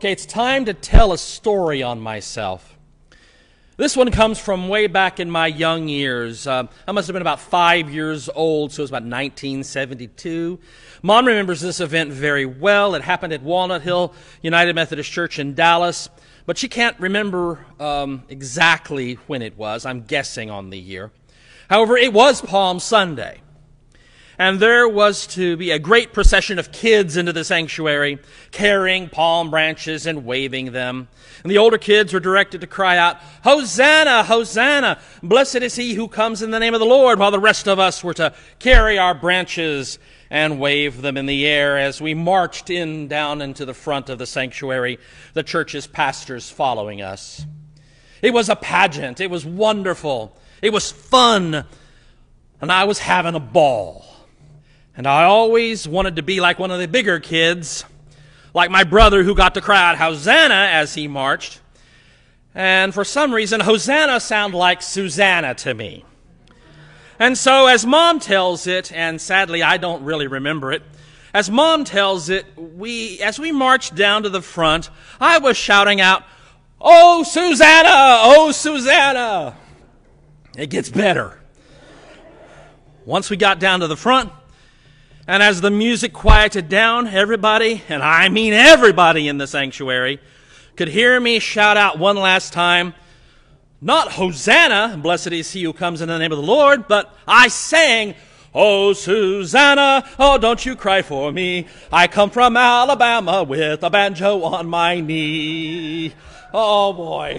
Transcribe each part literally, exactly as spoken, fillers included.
Okay, it's time to tell a story on myself. This one comes from way back in my young years. Uh, I must have been about five years old, so it was about nineteen seventy-two. Mom remembers this event very well. It happened at Walnut Hill United Methodist Church in Dallas, but she can't remember um, exactly when it was. I'm guessing on the year. However, it was Palm Sunday. And there was to be a great procession of kids into the sanctuary, carrying palm branches and waving them. And the older kids were directed to cry out, "Hosanna, Hosanna! Blessed is he who comes in the name of the Lord," while the rest of us were to carry our branches and wave them in the air as we marched in down into the front of the sanctuary, the church's pastors following us. It was a pageant. It was wonderful. It was fun. And I was having a ball. And I always wanted to be like one of the bigger kids, like my brother who got to cry out Hosanna as he marched. And for some reason, Hosanna sounded like Susanna to me. And so as Mom tells it, and sadly I don't really remember it, as Mom tells it, we as we marched down to the front, I was shouting out, "Oh, Susanna! Oh, Susanna!" It gets better. Once we got down to the front, and as the music quieted down, everybody, and I mean everybody in the sanctuary, could hear me shout out one last time, not Hosanna, blessed is he who comes in the name of the Lord, but I sang, "Oh, Susanna, oh, don't you cry for me. I come from Alabama with a banjo on my knee." Oh, boy.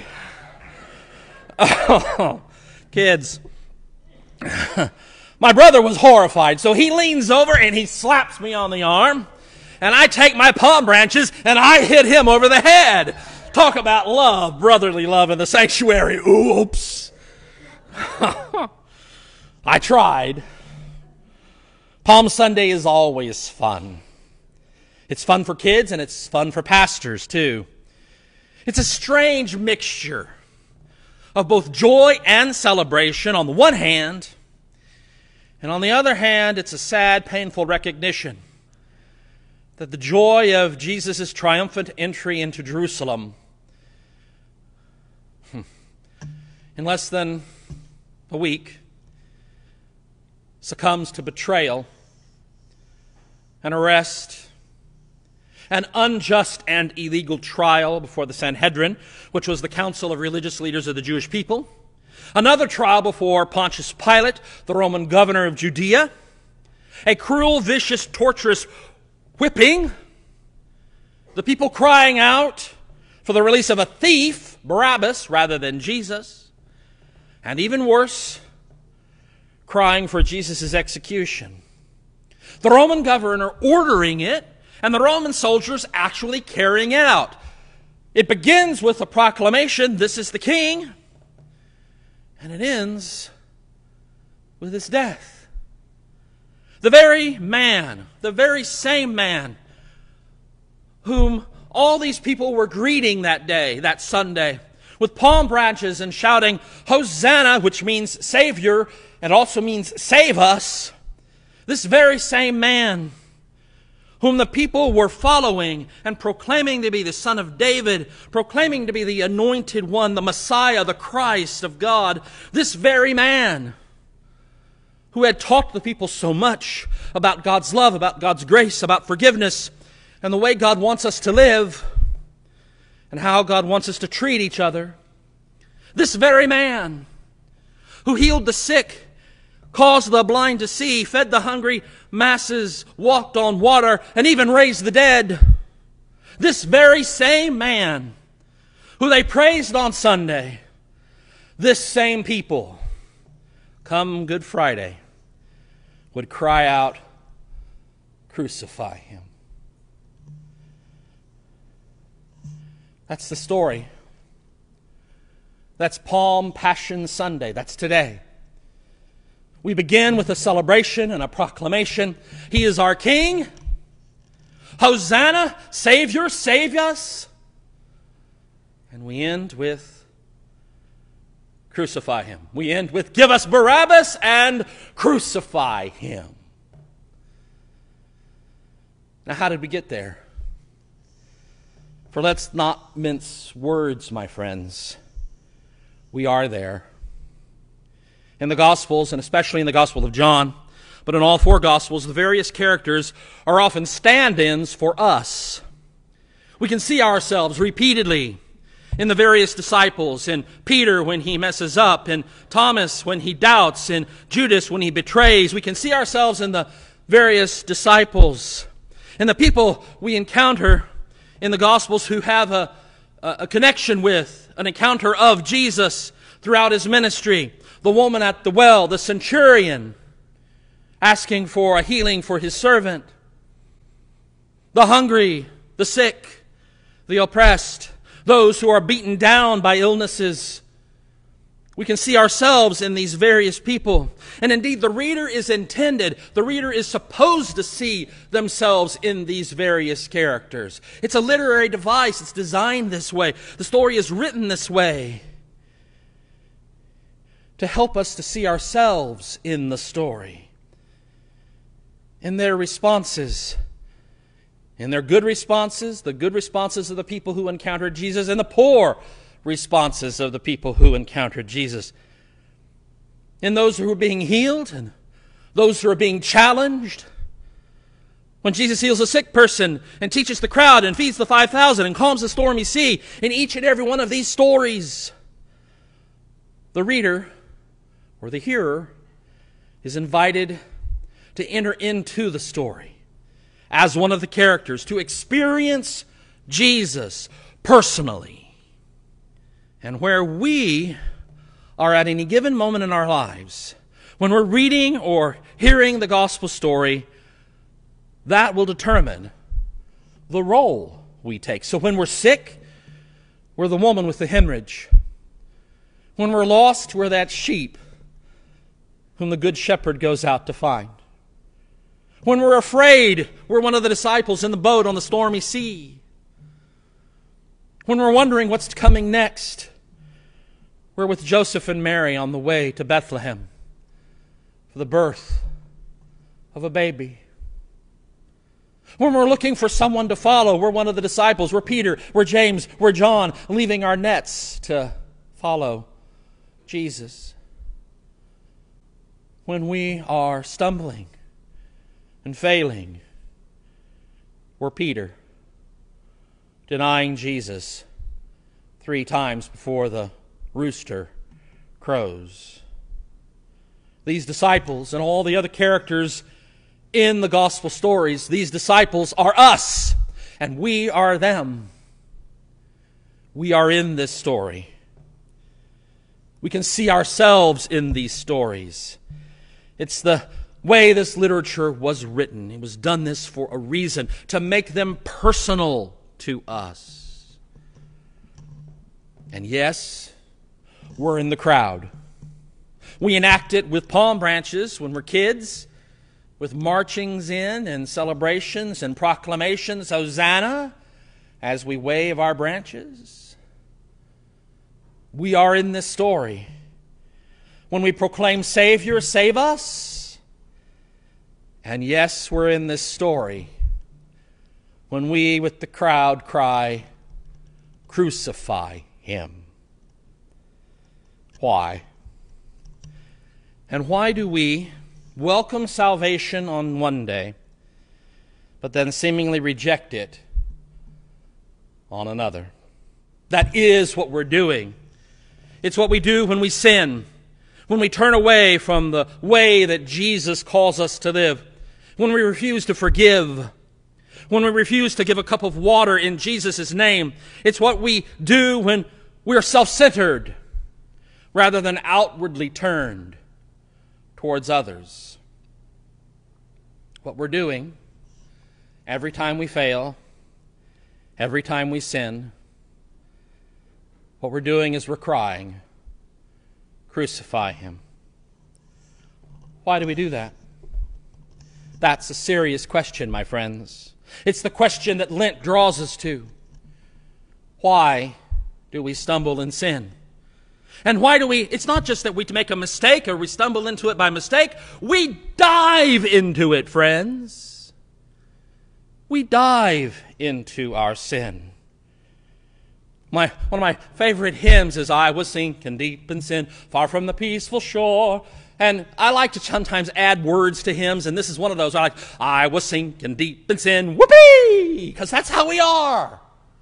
Oh, kids. My brother was horrified, so he leans over and he slaps me on the arm, and I take my palm branches and I hit him over the head. Talk about love, brotherly love in the sanctuary. Oops. I tried. Palm Sunday is always fun. It's fun for kids and it's fun for pastors too. It's a strange mixture of both joy and celebration on the one hand, and on the other hand, it's a sad, painful recognition that the joy of Jesus' triumphant entry into Jerusalem in less than a week succumbs to betrayal, an arrest, an unjust and illegal trial before the Sanhedrin, which was the council of religious leaders of the Jewish people, another trial before Pontius Pilate, the Roman governor of Judea, a cruel, vicious, torturous whipping, the people crying out for the release of a thief, Barabbas, rather than Jesus, and even worse, crying for Jesus' execution. The Roman governor ordering it, and the Roman soldiers actually carrying it out. It begins with a proclamation, "This is the king," and it ends with his death. The very man, the very same man whom all these people were greeting that day, that Sunday, with palm branches and shouting, "Hosanna," which means Savior, and also means save us. This very same man whom the people were following and proclaiming to be the Son of David, proclaiming to be the Anointed One, the Messiah, the Christ of God, this very man who had taught the people so much about God's love, about God's grace, about forgiveness, and the way God wants us to live, and how God wants us to treat each other. This very man who healed the sick, caused the blind to see, fed the hungry masses, walked on water, and even raised the dead. This very same man who they praised on Sunday, this same people, come Good Friday, would cry out, "Crucify him." That's the story. That's Palm Passion Sunday. That's today. We begin with a celebration and a proclamation. He is our King. Hosanna, Savior, save us. And we end with crucify him. We end with give us Barabbas and crucify him. Now, how did we get there? For let's not mince words, my friends. We are there. In the Gospels, and especially in the Gospel of John, but in all four Gospels, the various characters are often stand-ins for us. We can see ourselves repeatedly in the various disciples, in Peter when he messes up, in Thomas when he doubts, in Judas when he betrays. We can see ourselves in the various disciples, in the people we encounter in the Gospels who have a, a connection with, an encounter of Jesus throughout his ministry. The woman at the well, the centurion asking for a healing for his servant, the hungry, the sick, the oppressed, those who are beaten down by illnesses. We can see ourselves in these various people. And indeed, the reader is intended, the reader is supposed to see themselves in these various characters. It's a literary device. It's designed this way. The story is written this way to help us to see ourselves in the story, in their responses, in their good responses, the good responses of the people who encountered Jesus, and the poor responses of the people who encountered Jesus. In those who are being healed and those who are being challenged. When Jesus heals a sick person and teaches the crowd and feeds the five thousand and calms the stormy sea, in each and every one of these stories, the reader or the hearer is invited to enter into the story as one of the characters, to experience Jesus personally. And where we are at any given moment in our lives, when we're reading or hearing the gospel story, that will determine the role we take. So when we're sick, we're the woman with the hemorrhage. When we're lost, we're that sheep whom the good shepherd goes out to find. When we're afraid, we're one of the disciples in the boat on the stormy sea. When we're wondering what's coming next, we're with Joseph and Mary on the way to Bethlehem for the birth of a baby. When we're looking for someone to follow, we're one of the disciples. We're Peter, we're James, we're John, leaving our nets to follow Jesus. When we are stumbling and failing, we're Peter, denying Jesus three times before the rooster crows. These disciples and all the other characters in the gospel stories, these disciples are us, and we are them. We are in this story. We can see ourselves in these stories. It's the way this literature was written. It was done this for a reason, to make them personal to us. And yes, we're in the crowd. We enact it with palm branches when we're kids, with marchings in and celebrations and proclamations, Hosanna, as we wave our branches. We are in this story. When we proclaim, Savior, save us. And yes, we're in this story when we, with the crowd, cry, crucify him. Why? And why do we welcome salvation on one day, but then seemingly reject it on another? That is what we're doing. It's what we do when we sin, when we turn away from the way that Jesus calls us to live, when we refuse to forgive, when we refuse to give a cup of water in Jesus' name. It's what we do when we're self-centered rather than outwardly turned towards others. What we're doing every time we fail, every time we sin, what we're doing is we're crying, crucify him. Why do we do that? That's a serious question, my friends. It's the question that Lent draws us to. Why do we stumble and sin? And why do we, it's not just that we make a mistake or we stumble into it by mistake. We dive into it, friends. We dive into our sin. My, one of my favorite hymns is I was sinking deep in sin, far from the peaceful shore. And I like to sometimes add words to hymns, and this is one of those. I like, I was sinking deep in sin, whoopee! Because that's how we are.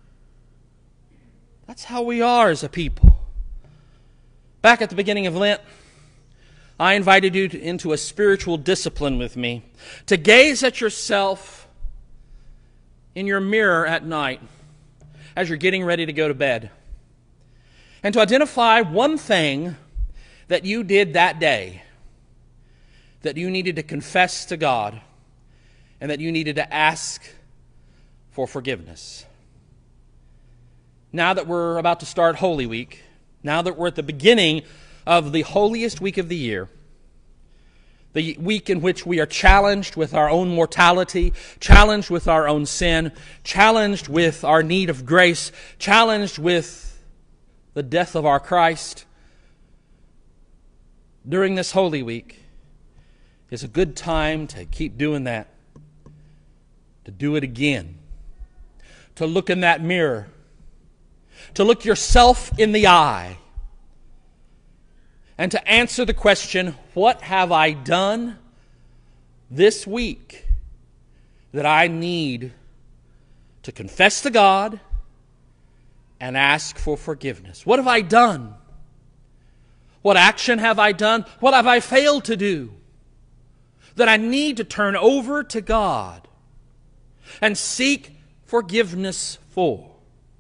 That's how we are as a people. Back at the beginning of Lent, I invited you to, into a spiritual discipline with me, to gaze at yourself in your mirror at night as you're getting ready to go to bed, and to identify one thing that you did that day that you needed to confess to God and that you needed to ask for forgiveness. Now that we're about to start Holy Week, now that we're at the beginning of the holiest week of the year, the week in which we are challenged with our own mortality, challenged with our own sin, challenged with our need of grace, challenged with the death of our Christ, during this Holy Week is a good time to keep doing that, to do it again, to look in that mirror, to look yourself in the eye, and to answer the question, what have I done this week that I need to confess to God and ask for forgiveness? What have I done? What action have I done? What have I failed to do that I need to turn over to God and seek forgiveness for?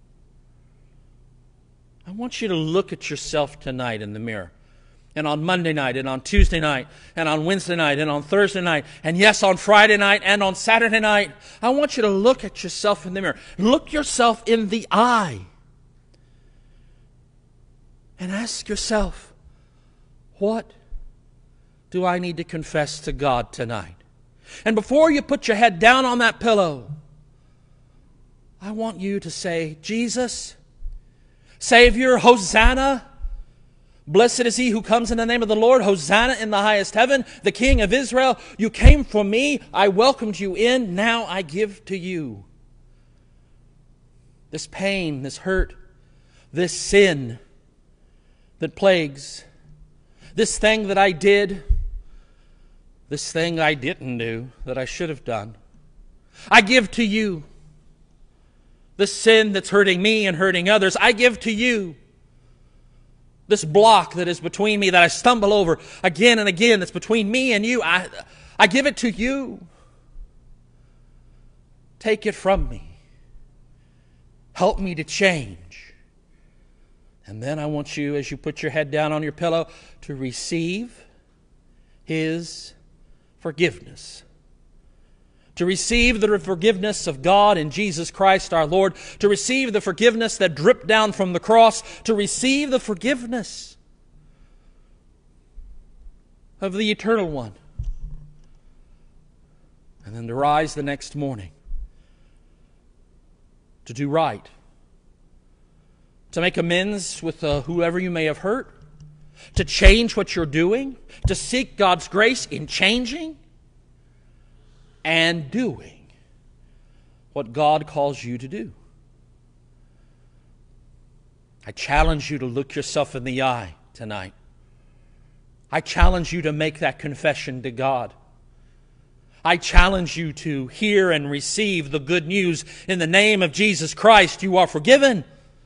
I want you to look at yourself tonight in the mirror. And on Monday night, and on Tuesday night, and on Wednesday night, and on Thursday night, and yes, on Friday night, and on Saturday night. I want you to look at yourself in the mirror. Look yourself in the eye. And ask yourself, what do I need to confess to God tonight? And before you put your head down on that pillow, I want you to say, Jesus, Savior, Hosanna. Blessed is he who comes in the name of the Lord. Hosanna in the highest heaven, the King of Israel. You came for me. I welcomed you in. Now I give to you this pain, this hurt, this sin that plagues, this thing that I did, this thing I didn't do that I should have done. I give to you the sin that's hurting me and hurting others. I give to you this block that is between me, that I stumble over again and again, that's between me and you. I, I give it to you. Take it from me. Help me to change. And then I want you, as you put your head down on your pillow, to receive His forgiveness. To receive the forgiveness of God in Jesus Christ our Lord. To receive the forgiveness that dripped down from the cross. To receive the forgiveness of the Eternal One. And then to rise the next morning. To do right. To make amends with uh, whoever you may have hurt. To change what you're doing. To seek God's grace in changing and doing what God calls you to do. I challenge you to look yourself in the eye tonight. I challenge you to make that confession to God. I challenge you to hear and receive the good news in the name of Jesus Christ. You are forgiven.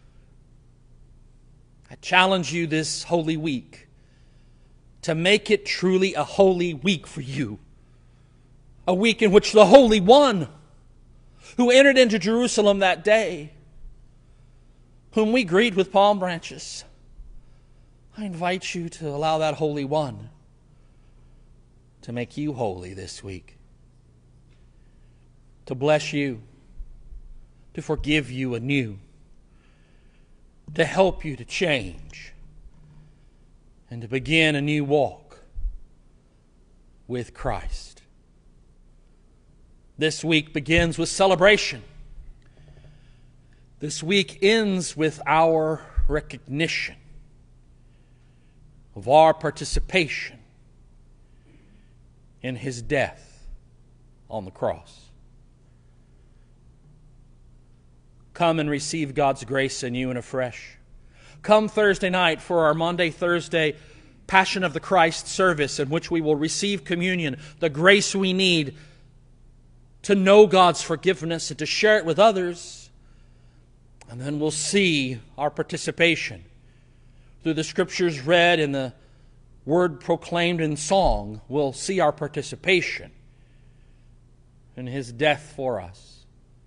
I challenge you this Holy Week to make it truly a holy week for you. A week in which the Holy One, who entered into Jerusalem that day, whom we greet with palm branches, I invite you to allow that Holy One to make you holy this week. To bless you, to forgive you anew, to help you to change, and to begin a new walk with Christ. This week begins with celebration. This week ends with our recognition of our participation in His death on the cross. come and receive God's grace in you and afresh. Come Thursday night for our Maundy Thursday Passion of the Christ service, in which we will receive communion, the grace we need to know God's forgiveness and to share it with others. And then we'll see our participation through the Scriptures read and the word proclaimed in song. We'll see our participation in His death for us,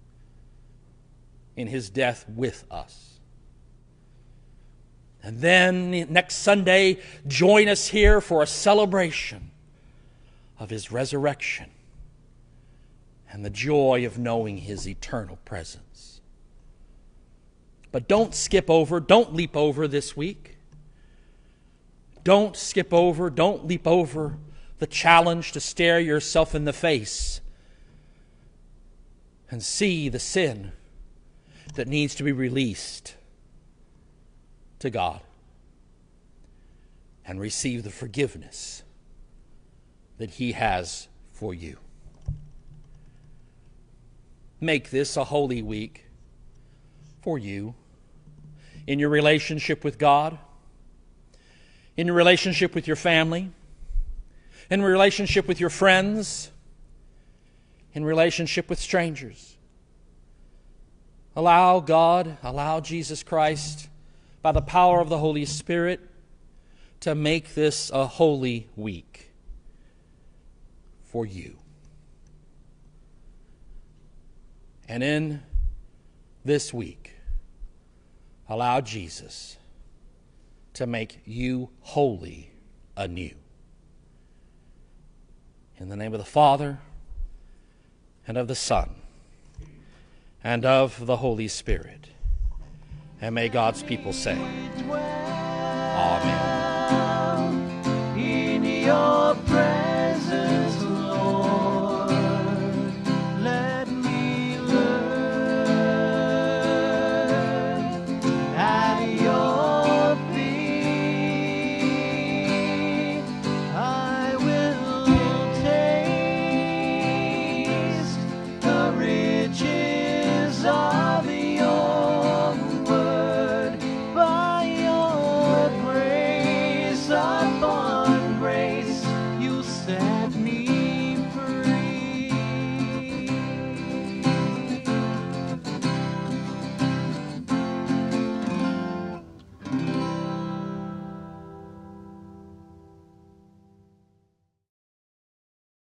in His death with us. And then next Sunday, join us here for a celebration of His resurrection and the joy of knowing His eternal presence. But don't skip over, don't leap over this week. Don't skip over, don't leap over the challenge to stare yourself in the face and see the sin that needs to be released to God and receive the forgiveness that He has for you. Make this a holy week for you in your relationship with God, in your relationship with your family, in relationship with your friends, in relationship with strangers. Allow God, allow Jesus Christ, by the power of the Holy Spirit, to make this a holy week for you. And in this week, allow Jesus to make you holy anew. In the name of the Father, and of the Son, and of the Holy Spirit. And may God's people say, Amen. In your presence.